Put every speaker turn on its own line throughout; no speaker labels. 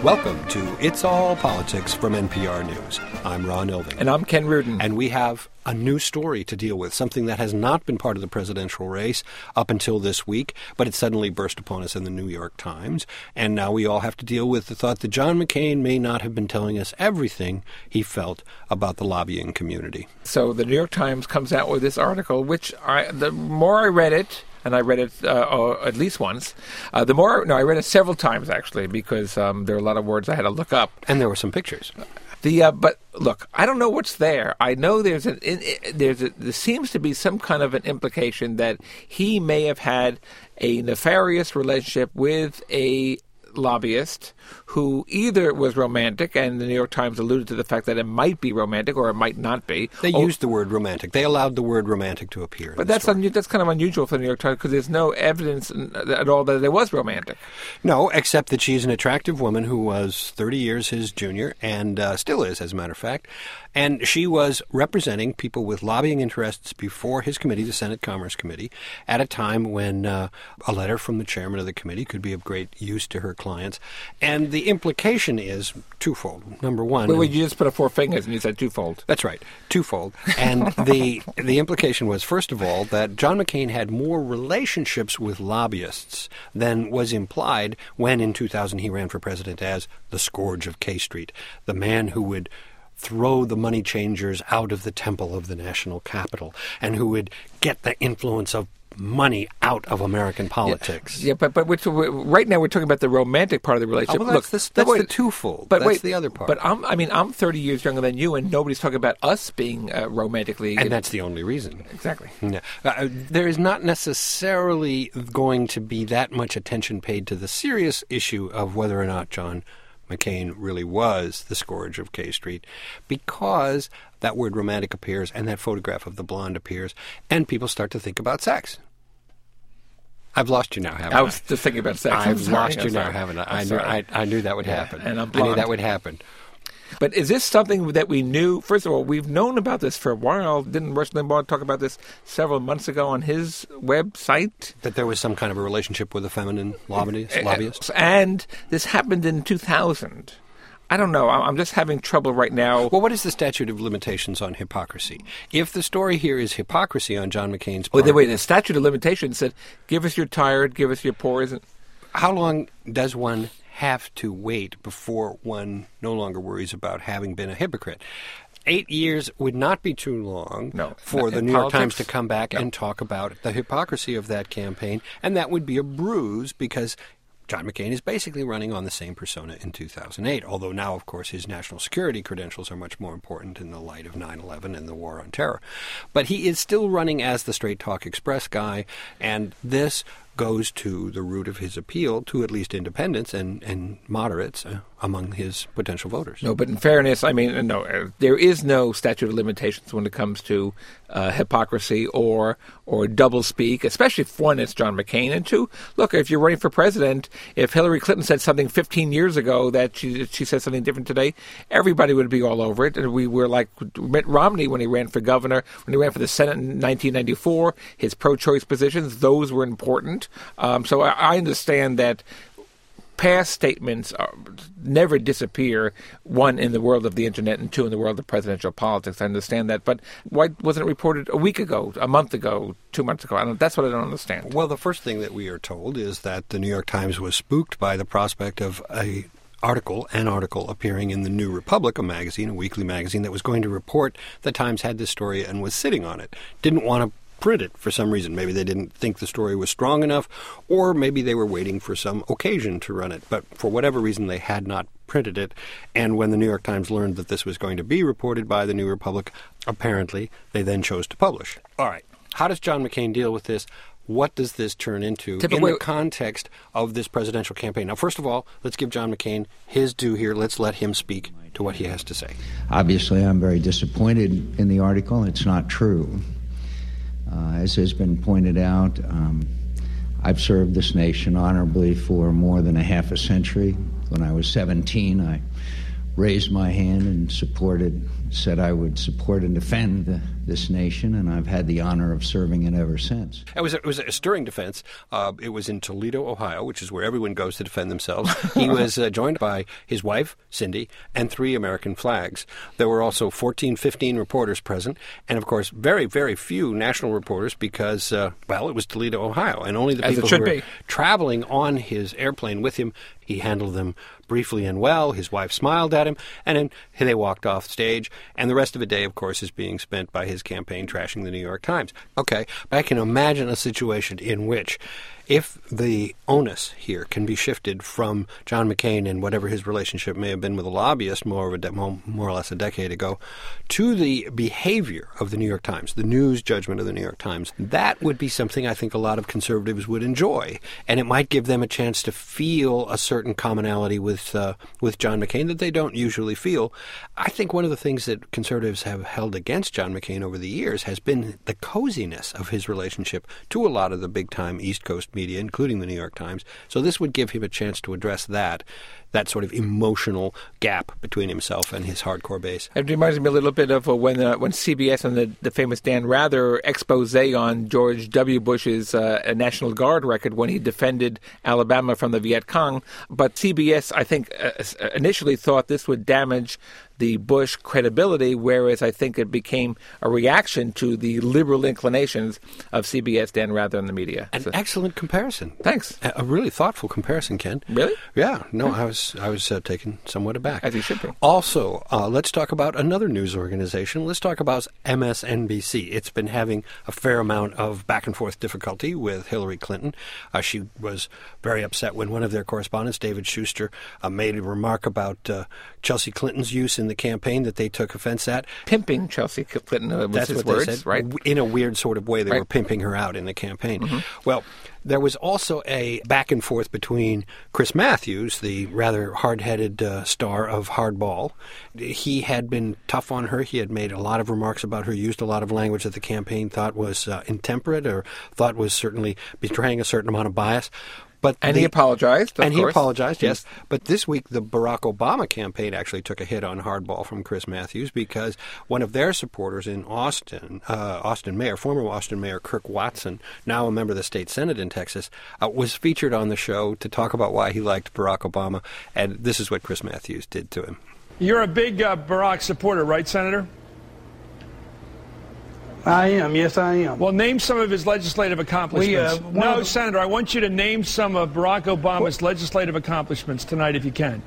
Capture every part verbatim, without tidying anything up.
Welcome to It's All Politics from N P R News. I'm Ron Elving.
And I'm Ken Reardon.
And we have a new story to deal with, something that has not been part of the presidential race up until this week, but it suddenly burst upon us in the New York Times. And now we all have to deal with the thought that John McCain may not have been telling us everything he felt about the lobbying community.
So the New York Times comes out with this article, which I, the more I read it, and I read it uh, uh, at least once. Uh, the more, no, I read it several times, actually, because um, there are a lot of words I had to look up.
And there were some pictures.
The uh, but look, I don't know what's there. I know there's an in, there's a, there seems to be some kind of an implication that he may have had a nefarious relationship with a lobbyist who either was romantic, and the New York Times alluded to the fact that it might be romantic or it might not be.
They
oh,
used the word romantic. They allowed the word romantic to appear.
But that's un- that's kind of unusual for the New York Times because there's no evidence at all that it was romantic.
No, except that she's an attractive woman who was thirty years his junior and uh, still is, as a matter of fact. And she was representing people with lobbying interests before his committee, the Senate Commerce Committee, at a time when uh, a letter from the chairman of the committee could be of great use to her clients. And the implication is twofold. Number one...
Wait, wait, you just put up four fingers and you said twofold.
That's right, twofold. And the the implication was, first of all, that John McCain had more relationships with lobbyists than was implied when, in two thousand, he ran for president as the scourge of K Street, the man who would throw the money changers out of the temple of the national capital and who would get the influence of money out of American politics.
Yeah, yeah but but we're, right now we're talking about the romantic part of the relationship.
Oh, well, that's
Look,
the, that's
wait,
the twofold.
But
that's
wait,
the other part.
But I'm, I mean, I'm thirty years younger than you, and nobody's talking about us being uh, romantically.
And that's the only reason.
Exactly.
Yeah. Uh, there is not necessarily going to be that much attention paid to the serious issue of whether or not John McCain really was the scourge of K Street, because that word romantic appears and that photograph of the blonde appears, and people start to think about sex. I've lost you now, haven't I?
I was just thinking about sex.
I've
sorry,
lost
I'm
you
sorry.
now, haven't I?
I'm
I knew,
sorry.
I, I knew that would
Yeah,
happen.
and I'm
I knew
blonde.
that would happen.
But is this something that we knew? First of all, we've known about this for a while. Didn't Rush Limbaugh talk about this several months ago on his website?
That there was some kind of a relationship with a feminine lobbyist? lobbyist?
And this happened in two thousand. I don't know. I'm just having trouble right now.
Well, what is the statute of limitations on hypocrisy? If the story here is hypocrisy on John McCain's part...
Wait, wait, the statute of limitations said, give us your tired, give us your poor. Isn't...
How long does one have to wait before one no longer worries about having been a hypocrite? Eight years would not be too long
no,
for the
in
New
politics,
York Times to come back
no.
and talk about the hypocrisy of that campaign, and that would be a bruise because John McCain is basically running on the same persona in two thousand eight, although now, of course, his national security credentials are much more important in the light of nine eleven and the war on terror. But he is still running as the Straight Talk Express guy, and this goes to the root of his appeal to at least independents and, and moderates uh, among his potential voters.
No, but in fairness, I mean, no, uh, there is no statute of limitations when it comes to uh, hypocrisy or or doublespeak, especially if one, it's John McCain, and two, look, if you're running for president, if Hillary Clinton said something fifteen years ago that she she said something different today, everybody would be all over it. And we were like Mitt Romney when he ran for governor, when he ran for the Senate in nineteen ninety-four, his pro-choice positions, those were important. Um, so I, I understand that past statements are, never disappear, one, in the world of the Internet, and two, in the world of presidential politics. I understand that. But why wasn't it reported a week ago, a month ago, two months ago? I don't, that's what I don't understand.
Well, the first thing that we are told is that the New York Times was spooked by the prospect of a article, an article appearing in the New Republic, a magazine, a weekly magazine that was going to report the Times had this story and was sitting on it. Didn't want to print it for some reason. Maybe they didn't think the story was strong enough, or maybe they were waiting for some occasion to run it. But for whatever reason, they had not printed it. And when the New York Times learned that this was going to be reported by the New Republic, apparently they then chose to publish. All right. How does John McCain deal with this? What does this turn into in the context of this presidential campaign? Now, first of all, let's give John McCain his due here. Let's let him speak to what he has to say.
Obviously, I'm very disappointed in the article. It's not true. Uh, as has been pointed out, um, I've served this nation honorably for more than a half a century. When I was seventeen, I raised my hand and supported, said I would support and defend the this nation, and I've had the honor of serving it ever since.
It was a, it was a stirring defense. Uh, it was in Toledo, Ohio, which is where everyone goes to defend themselves. He was uh, joined by his wife, Cindy, and three American flags. There were also fourteen, fifteen reporters present, and of course, very, very few national reporters because, uh, well, it was Toledo, Ohio, and only the
As
people
it should
who were
be.
traveling on his airplane with him. He handled them briefly and well. His wife smiled at him, and then they walked off stage. And the rest of the day, of course, is being spent by his campaign trashing the New York Times. Okay, but I can imagine a situation in which, if the onus here can be shifted from John McCain and whatever his relationship may have been with a lobbyist more, of a de- more or less a decade ago, to the behavior of the New York Times, the news judgment of the New York Times, that would be something I think a lot of conservatives would enjoy. And it might give them a chance to feel a certain commonality with uh, with John McCain that they don't usually feel. I think one of the things that conservatives have held against John McCain over the years has been the coziness of his relationship to a lot of the big-time East Coast media, including the New York Times. So this would give him a chance to address that, that sort of emotional gap between himself and his hardcore base.
It reminds me a little bit of uh, when uh, when C B S and the, the famous Dan Rather expose on George W. Bush's uh, National Guard record when he defended Alabama from the Viet Cong. But C B S, I think, uh, initially thought this would damage the Bush credibility, whereas I think it became a reaction to the liberal inclinations of C B S, Dan Rather, and the media.
An
So-
excellent comparison.
Thanks.
A, a really thoughtful comparison, Ken.
Really?
Yeah. No, I was I was uh, taken somewhat aback.
As you should be.
Also, uh, let's talk about another news organization. Let's talk about M S N B C. It's been having a fair amount of back and forth difficulty with Hillary Clinton. Uh, she was very upset when one of their correspondents, David Schuster, uh, made a remark about uh, Chelsea Clinton's use in the campaign that they took offense at.
Pimping Chelsea Clinton uh, was
That's
his
what
words,
they said.
right?
W- In a weird sort of way, they
Right.
were pimping her out in the campaign. Well, there was also a back and forth between Chris Matthews, the rather hard-headed uh, star of Hardball. He had been tough on her. He had made a lot of remarks about her, used a lot of language that the campaign thought was uh, intemperate or thought was certainly betraying a certain amount of bias. But
And
the-
he apologized, of
and he
course.
apologized, yes. But this week, the Barack Obama campaign actually took a hit on Hardball from Chris Matthews because one of their supporters in Austin, uh, Austin Mayor, former Austin Mayor Kirk Watson, now a member of the state Senate in Texas, uh, was featured on the show to talk about why he liked Barack Obama. And this is what Chris Matthews did to him.
You're a big uh, Barack supporter, right, Senator?
I am. Yes, I am.
Well, name some of his legislative accomplishments.
We, uh, one
no,
of the-
Senator, I want you to name some of Barack Obama's legislative accomplishments tonight, if you can.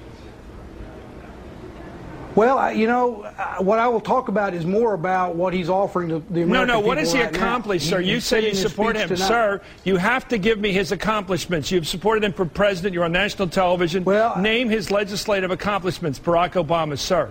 Well, I, you know, uh, what I will talk about is more about what he's offering to the American
No, no, what
people
has he
right now.
accomplished, sir? You
he
say
said
you
in his
support
speech
him.
tonight-
Sir, you have to give me his accomplishments. You've supported him for president. You're on national television.
Well, I-
name his legislative accomplishments, Barack Obama, sir.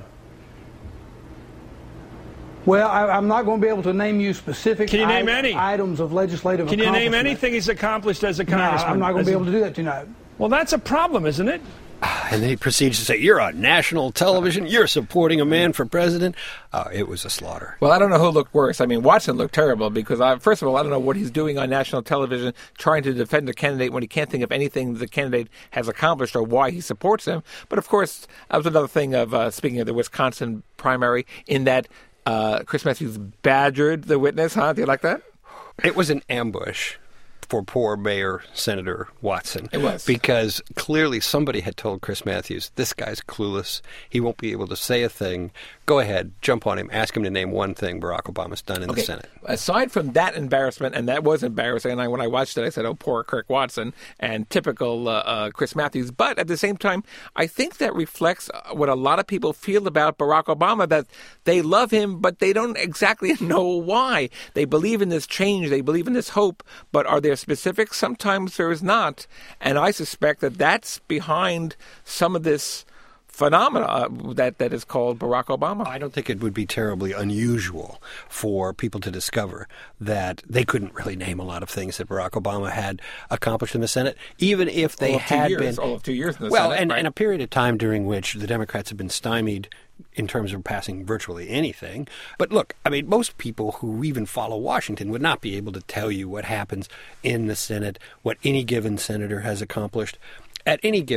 Well, I, I'm not going to be able to name you specific
Can you name
i-
any?
items of legislative
Can you name
accomplishment.
anything he's accomplished as a
No,
congressman?
I'm not going
As
to be
a-
able to do that tonight.
Well, that's a problem, isn't it?
And then he proceeds to say, you're on national television. You're supporting a man for president. Uh, it was a slaughter.
Well, I don't know who looked worse. I mean, Watson looked terrible because, I, first of all, I don't know what he's doing on national television trying to defend a candidate when he can't think of anything the candidate has accomplished or why he supports him. But, of course, that was another thing of, uh, speaking of the Wisconsin primary, in that uh, Chris Matthews badgered the witness. Huh? Do you like that?
It was an ambush for poor Mayor Senator Watson.
It was.
Because clearly somebody had told Chris Matthews, this guy's clueless. He won't be able to say a thing. Go ahead, jump on him, ask him to name one thing Barack Obama's done in
Okay.
the Senate.
Aside from that embarrassment, and that was embarrassing, and I, when I watched it, I said, oh, poor Kirk Watson, and typical uh, uh, Chris Matthews. But at the same time, I think that reflects what a lot of people feel about Barack Obama, that they love him, but they don't exactly know why. They believe in this change, they believe in this hope, but are there specifics? Sometimes there is not. And I suspect that that's behind some of this phenomena uh, that, that is called Barack Obama.
I don't think it would be terribly unusual for people to discover that they couldn't really name a lot of things that Barack Obama had accomplished in the Senate, even if they
All of two
had
years,
been
all of two years in the
well,
Senate,
and,
right?
and a period of time during which the Democrats have been stymied in terms of passing virtually anything. But look, I mean, most people who even follow Washington would not be able to tell you what happens in the Senate, what any given senator has accomplished at any given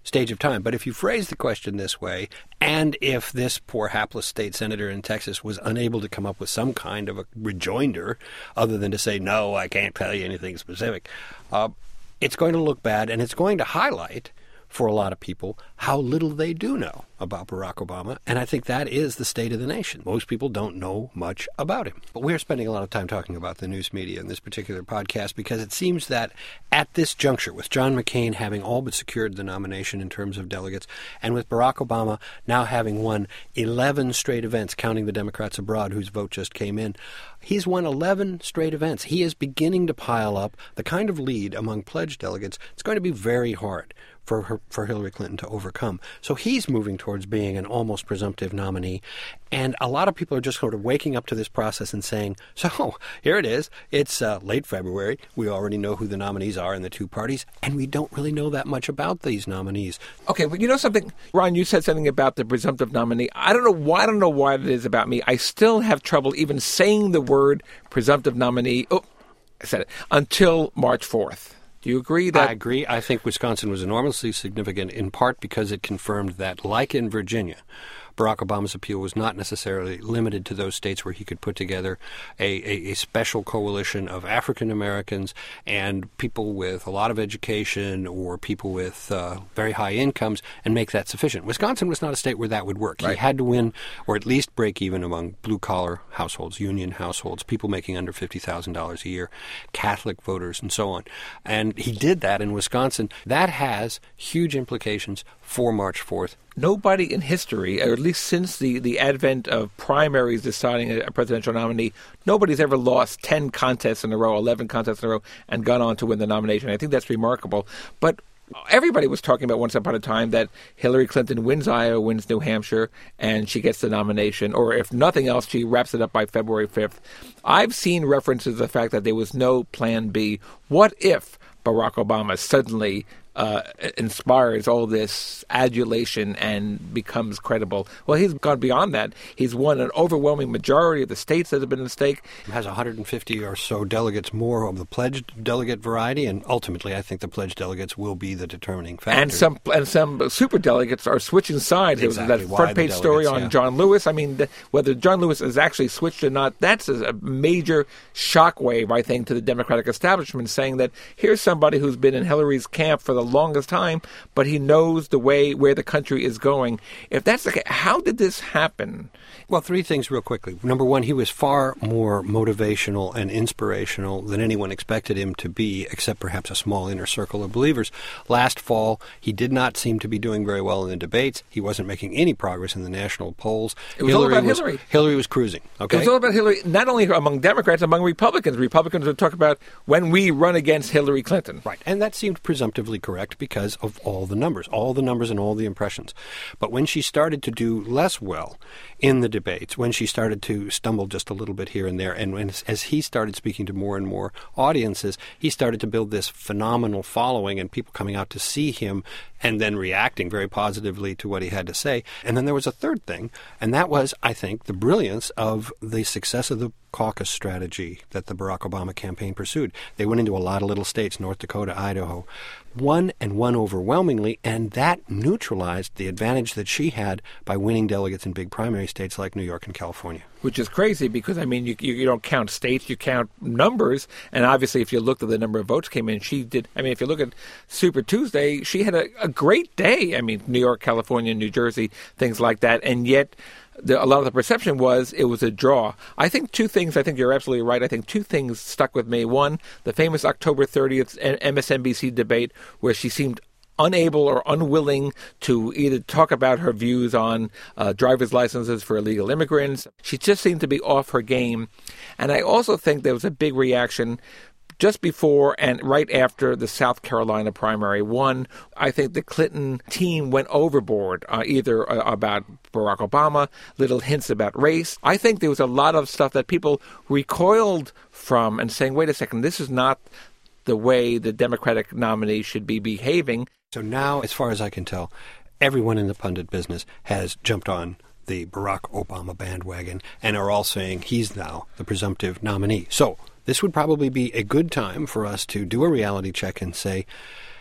stage of time. But if you phrase the question this way, and if this poor hapless state senator in Texas was unable to come up with some kind of a rejoinder other than to say, no, I can't tell you anything specific, uh, it's going to look bad, and it's going to highlight for a lot of people how little they do know about Barack Obama, and I think that is the state of the nation. Most people don't know much about him. But we're spending a lot of time talking about the news media in this particular podcast because it seems that at this juncture, with John McCain having all but secured the nomination in terms of delegates, and with Barack Obama now having won eleven straight events, counting the Democrats abroad whose vote just came in, he's won eleven straight events. He is beginning to pile up the kind of lead among pledged delegates. It's going to be very hard for her, for Hillary Clinton to overcome. So he's moving towards being an almost presumptive nominee. And a lot of people are just sort of waking up to this process and saying, so here it is. It's uh, late February. We already know who the nominees are in the two parties, and we don't really know that much about these nominees.
Okay, well, you know something, Ron, you said something about the presumptive nominee. I don't know why, I don't know why it is about me. I still have trouble even saying the word presumptive nominee. Oh, I said it. Until March fourth. Do you agree that?
I agree. I think Wisconsin was enormously significant in part because it confirmed that, like in Virginia, Barack Obama's appeal was not necessarily limited to those states where he could put together a, a, a special coalition of African Americans and people with a lot of education or people with uh, very high incomes and make that sufficient. Wisconsin was not a state where that would work.
Right.
He had to win or at least break even among blue-collar households, union households, people making under fifty thousand dollars a year, Catholic voters, and so on. And he did that in Wisconsin. That has huge implications for March fourth.
Nobody in history, or at least since the, the advent of primaries deciding a, a presidential nominee, nobody's ever lost ten contests in a row, eleven contests in a row, and gone on to win the nomination. I think that's remarkable. But everybody was talking about once upon a time that Hillary Clinton wins Iowa, wins New Hampshire, and she gets the nomination. Or if nothing else, she wraps it up by February fifth. I've seen references to the fact that there was no plan B. What if Barack Obama suddenly Uh, inspires all this adulation and becomes credible? Well, he's gone beyond that. He's won an overwhelming majority of the states that have been at stake.
He has one hundred fifty or so delegates more of the pledged delegate variety, and ultimately I think the pledged delegates will be the determining factor.
And some and some super delegates are switching sides. There
Exactly.
was that front page story on
yeah.
John Lewis. I mean, the, whether John Lewis has actually switched or not, that's a, a major shockwave, I think, to the Democratic establishment, saying that here's somebody who's been in Hillary's camp for the longest time, but he knows the way where the country is going. If that's the case, how did this happen?
Well, three things real quickly. Number one, he was far more motivational and inspirational than anyone expected him to be, except perhaps a small inner circle of believers. Last fall, he did not seem to be doing very well in the debates. He wasn't making any progress in the national polls.
It was
Hillary
all about
was,
Hillary.
Hillary was cruising. Okay,
It was all about Hillary, not only among Democrats, among Republicans. Republicans would talk about when we run against Hillary Clinton.
Right, and that seemed presumptively correct because of all the numbers, all the numbers and all the impressions. But when she started to do less well in the debates, when she started to stumble just a little bit here and there, and when, as he started speaking to more and more audiences, he started to build this phenomenal following and people coming out to see him and then reacting very positively to what he had to say. And then there was a third thing, and that was, I think, the brilliance of the success of the caucus strategy that the Barack Obama campaign pursued. They went into a lot of little states, North Dakota, Idaho, won and won overwhelmingly, and that neutralized the advantage that she had by winning delegates in big primary states like New York and California.
Which is crazy because, I mean, you, you you don't count states, you count numbers. And obviously, if you looked at the number of votes came in, she did. I mean, if you look at Super Tuesday, she had a, a great day. I mean, New York, California, New Jersey, things like that. And yet, the, a lot of the perception was it was a draw. I think two things, I think you're absolutely right. I think two things stuck with me. One, the famous October thirtieth M S N B C debate where she seemed unable or unwilling to either talk about her views on uh, driver's licenses for illegal immigrants. She just seemed to be off her game. And I also think there was a big reaction just before and right after the South Carolina primary. One, I think the Clinton team went overboard, uh, either uh, about Barack Obama, little hints about race. I think there was a lot of stuff that people recoiled from and saying, wait a second, this is not the way the Democratic nominee should be behaving.
So now, as far as I can tell, everyone in the pundit business has jumped on the Barack Obama bandwagon and are all saying he's now the presumptive nominee. So this would probably be a good time for us to do a reality check and say,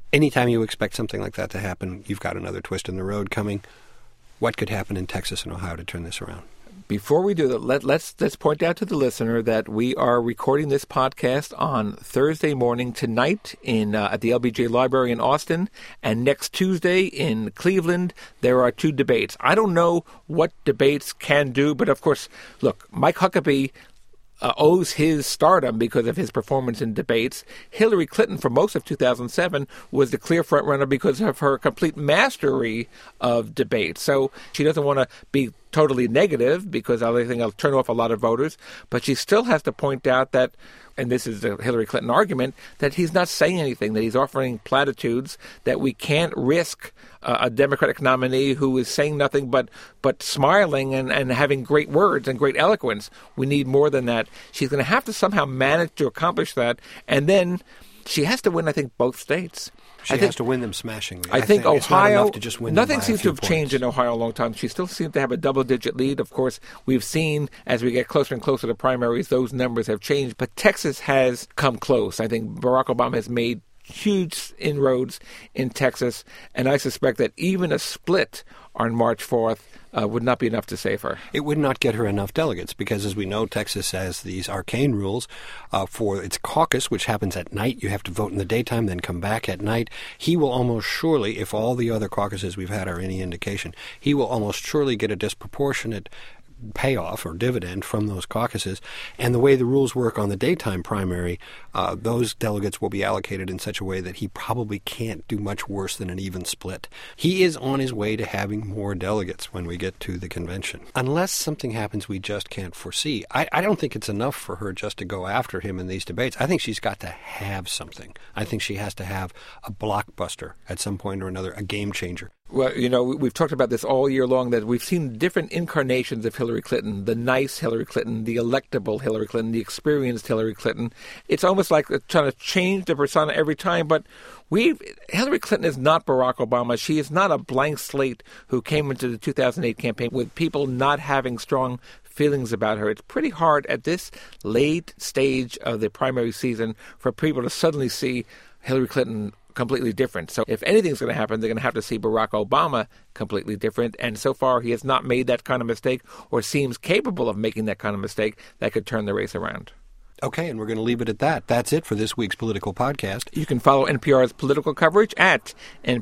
Anytime you expect something like that to happen, you've got another twist in the road coming. What could happen in Texas and Ohio to turn this around?
Before we do that, let, let's let's point out to the listener that we are recording this podcast on Thursday morning tonight in uh, at the L B J Library in Austin, and next Tuesday in Cleveland there are two debates. I don't know what debates can do, but of course, look, Mike Huckabee Uh, owes his stardom because of his performance in debates. Hillary Clinton, for most of two thousand seven, was the clear frontrunner because of her complete mastery of debate. So she doesn't want to be totally negative because I think I'll turn off a lot of voters, but she still has to point out that, and this is the Hillary Clinton argument, that he's not saying anything, that he's offering platitudes, that we can't risk uh, a Democratic nominee who is saying nothing but but smiling and, and having great words and great eloquence. We need more than that. She's going to have to somehow manage to accomplish that, and then she has to win, I think, both states.
She
I
has
think,
to win them smashingly.
I,
I
think,
think it's not
Ohio,
enough to just win
nothing
them by a
seems to
few
have changed
points.
in Ohio a long time. She still seems to have a double-digit lead. Of course, we've seen as we get closer and closer to primaries, those numbers have changed. But Texas has come close. I think Barack Obama has made huge inroads in Texas, and I suspect that even a split on March fourth uh, would not be enough to save her.
It would not get her enough delegates because, as we know, Texas has these arcane rules uh, for its caucus, which happens at night. You have to vote in the daytime, then come back at night. He will almost surely, if all the other caucuses we've had are any indication, he will almost surely get a disproportionate payoff or dividend from those caucuses. And the way the rules work on the daytime primary, uh, those delegates will be allocated in such a way that he probably can't do much worse than an even split. He is on his way to having more delegates when we get to the convention. Unless something happens we just can't foresee. I, I don't think it's enough for her just to go after him in these debates. I think she's got to have something. I think she has to have a blockbuster at some point or another, a game changer.
Well, you know, we've talked about this all year long, that we've seen different incarnations of Hillary Clinton, the nice Hillary Clinton, the electable Hillary Clinton, the experienced Hillary Clinton. It's almost like trying to change the persona every time, but we've Hillary Clinton is not Barack Obama. She is not a blank slate who came into the two thousand eight campaign with people not having strong feelings about her. It's pretty hard at this late stage of the primary season for people to suddenly see Hillary Clinton completely different. So if anything's going to happen, they're going to have to see Barack Obama completely different. And so far, he has not made that kind of mistake or seems capable of making that kind of mistake that could turn the race around.
Okay, and we're going to leave it at that. That's it for this week's Political Podcast.
You can follow N P R's political coverage at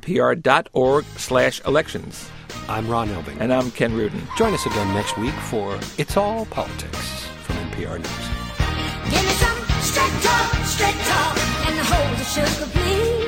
npr.org slash elections.
I'm Ron Elving.
And I'm Ken Rudin.
Join us again next week for It's All Politics from N P R News.
Give me some straight talk, straight talk, and hold the sugar, please.